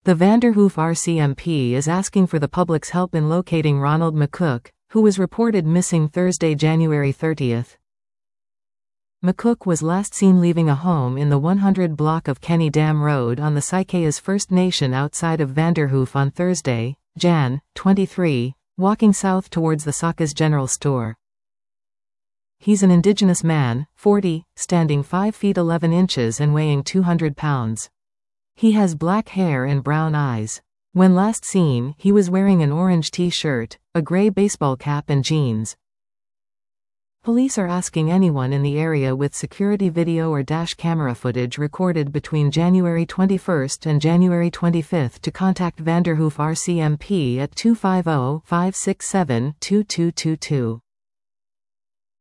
The Vanderhoof RCMP is asking for the public's help in locating Ronald McCook, who was reported missing Thursday, January 30. McCook was last seen leaving a home in the 100 block of Kenny Dam Road on the Saikeas First Nation outside of Vanderhoof on Thursday, Jan. 23, walking south towards the Saka's General Store. He's an Indigenous man, 40, standing 5 feet 11 inches and weighing 200 pounds. He has black hair and brown eyes. When last seen, he was wearing an orange t-shirt, a gray baseball cap and jeans. Police are asking anyone in the area with security video or dash camera footage recorded between January 21 and January 25 to contact Vanderhoof RCMP at 250-567-2222.